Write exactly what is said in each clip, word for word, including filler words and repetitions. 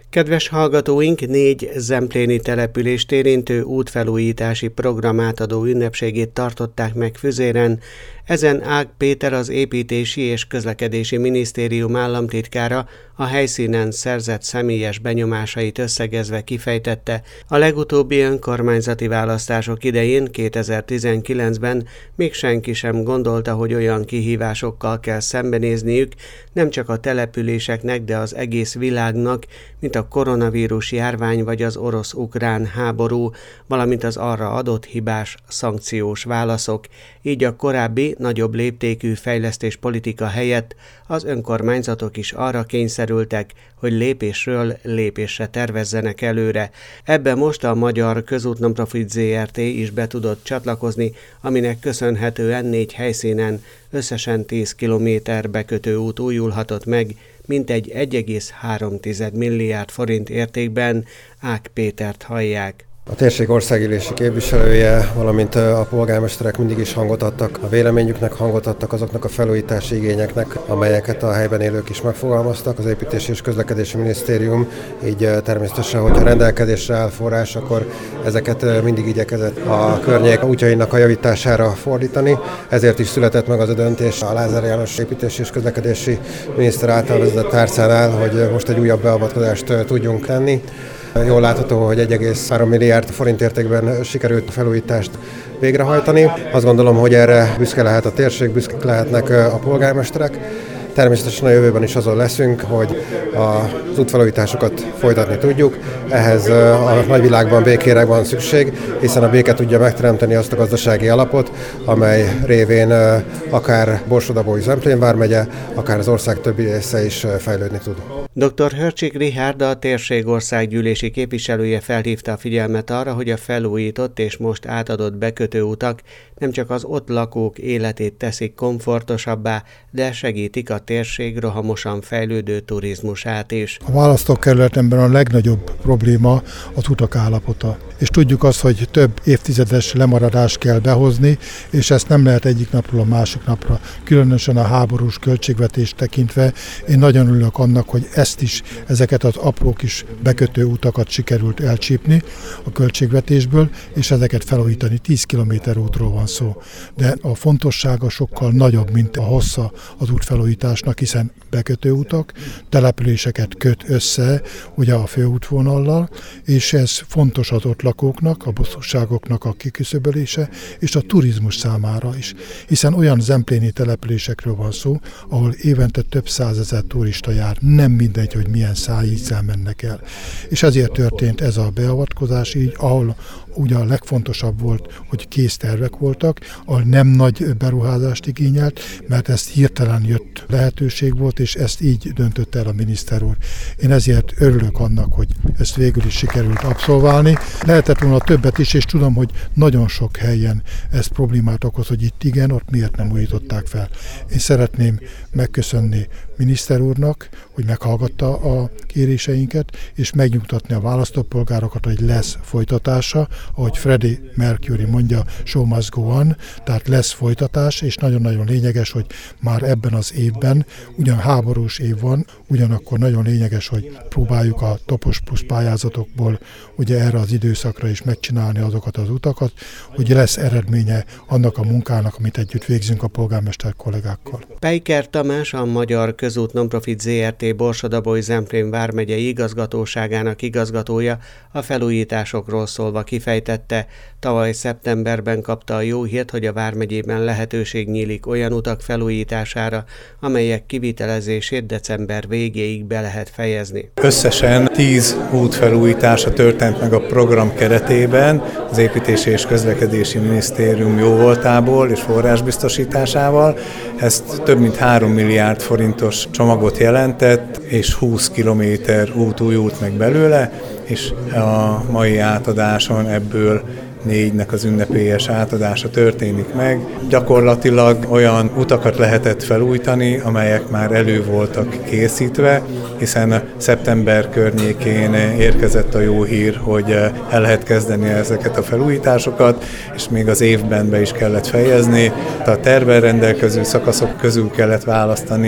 Kedves hallgatóink, négy zempléni települést érintő útfelújítási program átadó ünnepségét tartották meg Füzéren. Ezen Ág Péter, az Építési és Közlekedési Minisztérium államtitkára a helyszínen szerzett személyes benyomásait összegezve kifejtette, a legutóbbi önkormányzati választások idején kétezer-tizenkilencben még senki sem gondolta, hogy olyan kihívásokkal kell szembenézniük, nem csak a településeknek, de az egész világnak, mint a koronavírus járvány vagy az orosz-ukrán háború, valamint az arra adott hibás szankciós válaszok. Így a korábbi, nagyobb léptékű fejlesztéspolitika helyett az önkormányzatok is arra kényszerültek, hogy lépésről lépésre tervezzenek előre. Ebbe most a Magyar Közút Non-Profit zé er té is be tudott csatlakozni, aminek köszönhetően négy helyszínen összesen tíz kilométer bekötő út újulhatott meg, mintegy egy egész három milliárd forint értékben. Ág Pétert hallják. A térség országgyűlési képviselője, valamint a polgármesterek mindig is hangot adtak, a véleményüknek hangot adtak azoknak a felújítási igényeknek, amelyeket a helyben élők is megfogalmaztak. Az Építési és Közlekedési Minisztérium így természetesen, hogyha rendelkezésre áll forrás, akkor ezeket mindig igyekezett a környék útjainak a javítására fordítani. Ezért is született meg az a döntés a Lázár János Építési és Közlekedési Miniszter által vezetett tárcánál, hogy most egy újabb beavatkozást tudjunk tenni. Jól látható, hogy egy egész három milliárd forint értékben sikerült felújítást végrehajtani. Azt gondolom, hogy erre büszke lehet a térség, büszkék lehetnek a polgármesterek. Természetesen a jövőben is azon leszünk, hogy az útfelújításokat folytatni tudjuk. Ehhez a nagyvilágban békére van szükség, hiszen a béke tudja megteremteni azt a gazdasági alapot, amely révén akár Borsod-Abaúj-Zemplén vármegye, akár az ország többi része is fejlődni tud. doktor Hörcsik Richárd, a térség országgyűlési képviselője felhívta a figyelmet arra, hogy a felújított és most átadott bekötőutak nem csak az ott lakók életét teszik komfortosabbá, de segítik a térség rohamosan fejlődő turizmusát is. A választókerületemben a legnagyobb probléma az utak állapota. És tudjuk azt, hogy több évtizedes lemaradást kell behozni, és ezt nem lehet egyik napról a másik napra. Különösen a háborús költségvetést tekintve én nagyon örülök annak, hogy ezt is, ezeket az apró kis bekötő utakat sikerült elcsípni a költségvetésből, és ezeket felújítani. tíz kilométer útról van szó. De a fontossága sokkal nagyobb, mint a hossza az útfelújításnak, hiszen bekötő utak, településeket köt össze ugye a főútvonallal, és ez fontos az ott lakóknak, a bosszúságoknak a kiküszöbölése, és a turizmus számára is. Hiszen olyan zempléni településekről van szó, ahol évente több százezer turista jár. Nem mindegy, hogy milyen szájízzel mennek el. És ezért történt ez a beavatkozás így, ahol ugye a legfontosabb volt, hogy kész tervek voltak, ahol nem nagy beruházást igényelt, mert ezt hirtelen jött lehetőség volt, és ezt így döntött el a miniszter úr. Én ezért örülök annak, hogy ezt végül is sikerült abszolválni. Lehetett volna többet is, és tudom, hogy nagyon sok helyen ez problémát okoz, hogy itt igen, ott miért nem újították fel. Én szeretném megköszönni miniszter úrnak, hogy meghallgatta a kéréseinket, és megnyugtatni a választópolgárokat, hogy lesz folytatása, ahogy Freddie Mercury mondja, show must go on, tehát lesz folytatás, és nagyon-nagyon lényeges, hogy már ebben az évben, ugyan háborús év van, ugyanakkor nagyon lényeges, hogy próbáljuk a Topos Plusz pályázatokból ugye erre az időszakra is megcsinálni azokat az utakat, hogy lesz eredménye annak a munkának, amit együtt végzünk a polgármester kollégákkal. Peiker Tamás, a Magyar Közút Non-Profit zé er té Borsod-Abaúj-Zemplén vármegyei igazgatóságának igazgatója a felújításokról szólva kifejtette, tavaly szeptemberben kapta a jó hírt, hogy a vármegyében lehetőség nyílik olyan utak felújítására, amelyek kivitelezését december végéig be lehet fejezni. Összesen tíz út felújítása történt meg a program keretében, az Építési és Közlekedési Minisztérium jóvoltából és forrásbiztosításával. Ezt több mint három milliárd forintos csomagot jelentett, és húsz kilométer út újult meg belőle, és a mai átadáson ebből négynek az ünnepélyes átadása történik meg. Gyakorlatilag olyan utakat lehetett felújítani, amelyek már elő voltak készítve, hiszen szeptember környékén érkezett a jó hír, hogy el lehet kezdeni ezeket a felújításokat, és még az évben be is kellett fejezni. A tervvel rendelkező szakaszok közül kellett választani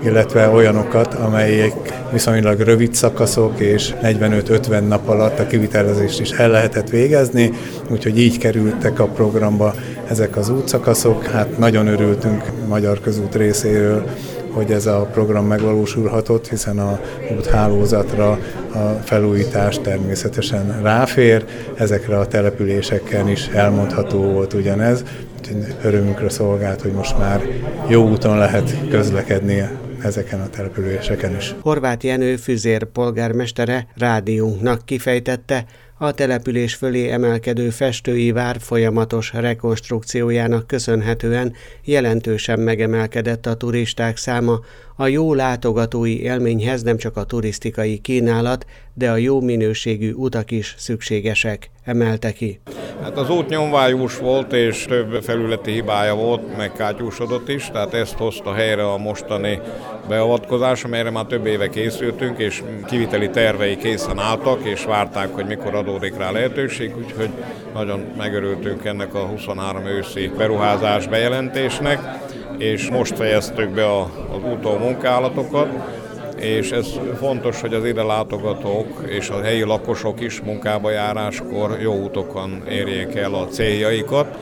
illetve olyanokat, amelyek viszonylag rövid szakaszok, és negyvenöt-ötven nap alatt a kivitelezést is el lehetett végezni, úgyhogy így kerültek a programba ezek az útszakaszok. Hát nagyon örültünk Magyar Közút részéről, hogy ez a program megvalósulhatott, hiszen a úthálózatra a felújítás természetesen ráfér, ezekre a településeken is elmondható volt ugyanez, úgyhogy örömünkre szolgált, hogy most már jó úton lehet közlekedni ezeken a településeken is. Horváth Jenő Füzér polgármestere rádiónknak kifejtette, a település fölé emelkedő festői vár folyamatos rekonstrukciójának köszönhetően jelentősen megemelkedett a turisták száma. A jó látogatói élményhez nem csak a turisztikai kínálat, de a jó minőségű utak is szükségesek, emelte ki. Hát az út nyomvájús volt, és több felületi hibája volt, meg kátyúsodott is, tehát ezt hozta helyre a mostani beavatkozás, amelyre már több éve készültünk, és kiviteli tervei készen álltak, és várták, hogy mikor adódik rá lehetőség, úgyhogy nagyon megörültünk ennek a huszonhárom őszi beruházás bejelentésnek, és most fejeztük be a, az úton munkálatokat, és ez fontos, hogy az ide látogatók és a helyi lakosok is munkába járáskor jó útokon érjék el a céljaikat,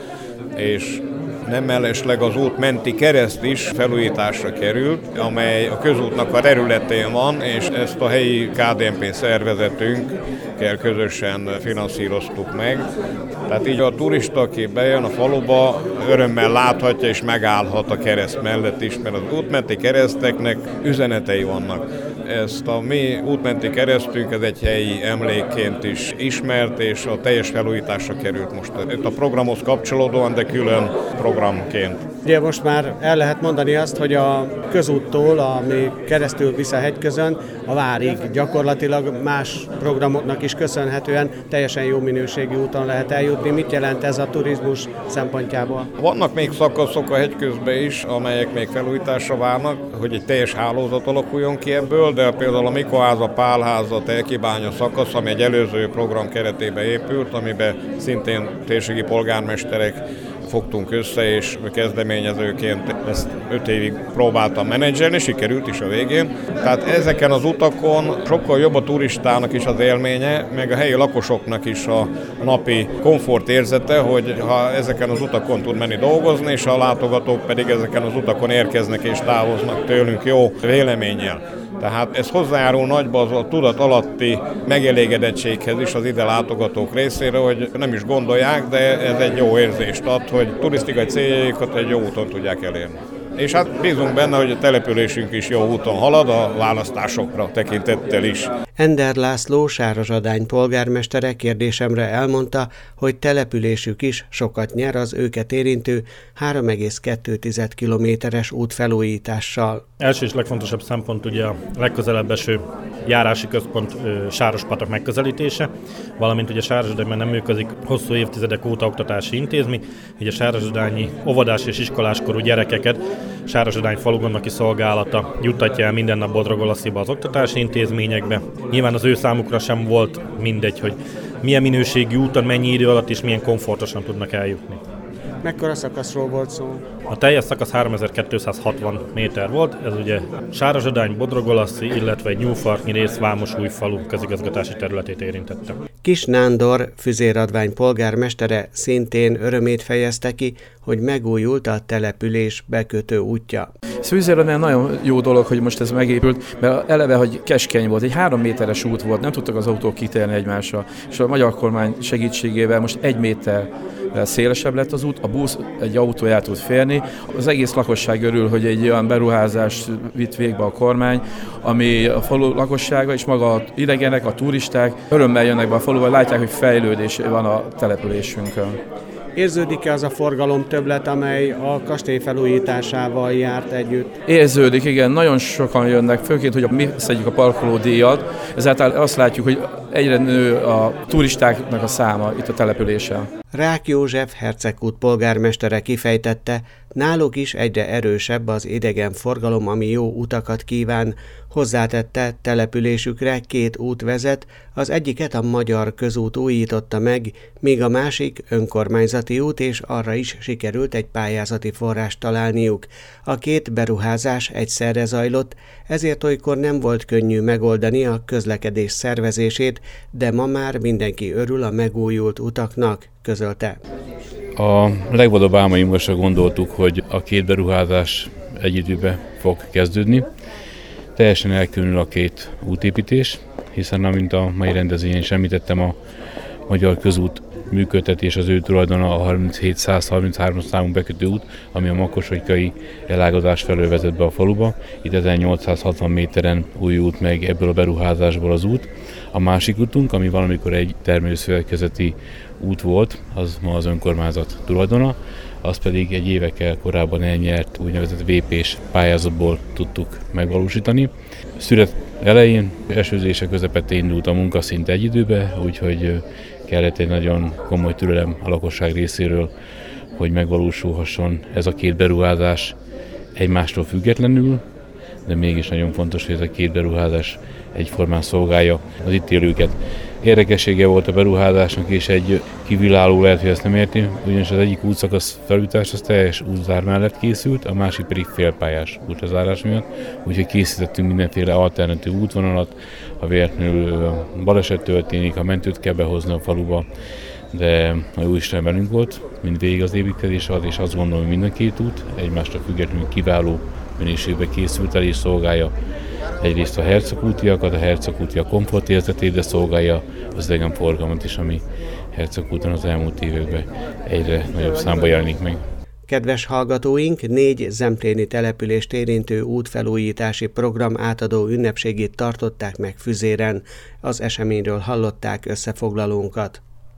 és nem mellesleg az út menti kereszt is felújításra került, amely a közútnak a területén van, és ezt a helyi ká dé en pé szervezetünkkel közösen finanszíroztuk meg. Tehát így a turista, aki bejön a faluba, örömmel láthatja és megállhat a kereszt mellett is, mert az útmenti kereszteknek üzenetei vannak. Ezt a mi útmenti keresztünk, ez egy helyi emlékként is ismert, és a teljes felújításra került most itt a programhoz kapcsolódóan, de külön programként. Ugye most már el lehet mondani azt, hogy a közúttól, ami keresztül visz a hegyközön, a várig gyakorlatilag más programoknak is köszönhetően teljesen jó minőségű úton lehet eljutni. Mit jelent ez a turizmus szempontjából? Vannak még szakaszok a hegyközben is, amelyek még felújításra várnak, hogy egy teljes hálózat alakuljon ki ebből, de például a Mikoháza, Pálháza, Telkibánya szakasz, ami egy előző program keretében épült, amiben szintén térségi polgármesterek fogtunk össze, és kezdeményezőként ezt öt évig próbáltam menedzselni, sikerült is a végén. Tehát ezeken az utakon sokkal jobb a turistának is az élménye, meg a helyi lakosoknak is a napi komfortérzete, hogy ha ezeken az utakon tud menni dolgozni, és a látogatók pedig ezeken az utakon érkeznek és távoznak tőlünk jó véleménnyel. Tehát ez hozzájárul nagyba az a tudat alatti megelégedettséghez is az ide látogatók részére, hogy nem is gondolják, de ez egy jó érzést ad, hogy turisztikai céljaikat egy jó úton tudják elérni. És hát bízunk benne, hogy a településünk is jó úton halad, a választásokra tekintettel is. Ender László Sárazsadány polgármestere kérdésemre elmondta, hogy településük is sokat nyer az őket érintő három egész kettő kilométeres útfelújítással. Első és legfontosabb szempont ugye a legközelebb eső járási központ Sárospatak megközelítése, valamint ugye Sárazsadányban nem működik hosszú évtizedek óta oktatási intézmény, így a sárazsadányi óvodás és iskoláskorú gyerekeket Sárazsadány falugondnoki szolgálata juttatja el minden nap Bodrogolasziba az oktatási intézményekbe. Nyilván az ő számukra sem volt mindegy, hogy milyen minőségű úton, mennyi idő alatt és milyen komfortosan tudnak eljutni. Mekkora szakaszról volt szó? A teljes szakasz háromezer-kétszázhatvan méter volt, ez ugye Sárazsadány, Bodrogolaszi, illetve egy Nyúlfartnyi rész Vámosújfalu közigazgatási területét érintette. Kis Nándor Füzéradvány polgármestere szintén örömét fejezte ki, hogy megújult a település bekötő útja. Füzéradvány nagyon jó dolog, hogy most ez megépült, mert eleve, hogy keskeny volt, egy három méteres út volt, nem tudtak az autók kitérni egymásra, és a magyar kormány segítségével most egy méter szélesebb lett az út, a busz egy autóját tud férni. Az egész lakosság örül, hogy egy olyan beruházást vitt végbe a kormány, ami a falu lakossága és maga a idegenek, a turisták örömmel jönnek be a faluba, látják, hogy fejlődés van a településünkön. Érződik-e az a forgalom többlet, amely a kastély felújításával járt együtt? Érződik, igen, nagyon sokan jönnek, főként, hogy mi szedjük a parkolódíjat, ezáltal azt látjuk, hogy egyre nő a turistáknak a száma itt a településen. Rák József Hercegkút polgármestere kifejtette, náluk is egyre erősebb az idegenforgalom, ami jó utakat kíván. Hozzátette, településükre két út vezet, az egyiket a Magyar Közút újította meg, míg a másik önkormányzati út, és arra is sikerült egy pályázati forrást találniuk. A két beruházás egyszerre zajlott, ezért olykor nem volt könnyű megoldani a közlekedés szervezését, de ma már mindenki örül a megújult utaknak, közölte. A legvadabb álmainkra gondoltuk, hogy a két beruházás egy időben fog kezdődni. Teljesen elkülönül a két útépítés, hiszen amint a mai rendezvényen is említettem, a Magyar Közút működtetés az ő tulajdona a harminchét száz harminchárom számú bekötő út, ami a Makosodjai elágazás felől vezet be a faluba. Itt ezernyolcszázhatvan méteren újult meg ebből a beruházásból az út. A másik útunk, ami valamikor egy termőszövetkezeti út volt, az ma az önkormányzat tulajdona, az pedig egy évekkel korábban elnyert úgynevezett vé pés pályázatból tudtuk megvalósítani. Szület elején, esőzése közepette indult a munka szinte egy időbe, úgyhogy kellett egy nagyon komoly türelem a lakosság részéről, hogy megvalósulhasson ez a két beruházás egymástól függetlenül, de mégis nagyon fontos, hogy ez a két beruházás egyformán szolgálja az itt élőket. Érdekessége volt a beruházásnak, és egy kívülálló lehet, hogy ezt nem érti, ugyanis az egyik útszakasz felújítás az teljes útzár mellett készült, a másik pedig félpályás útlezárás miatt, úgyhogy készítettünk mindenféle alternatív útvonalat, ha véletlenül baleset történik, ha mentőt kell behozni a faluba, de a Jóisten velünk volt, mind végig az építkezés alatt, és azt gondolom, hogy mind a két út egymástól függetlenül kiváló minőségben készült el és szolgálja egyrészt a hercegútiakat, a hercegútiak komfortérzetét, de szolgálja az idegenforgalmat is, ami Hercegkúton az elmúlt években egyre nagyobb számba jelenik meg. Kedves hallgatóink, négy zempléni települést érintő útfelújítási program átadó ünnepségét tartották meg Füzéren. Az eseményről hallották összefoglalónkat.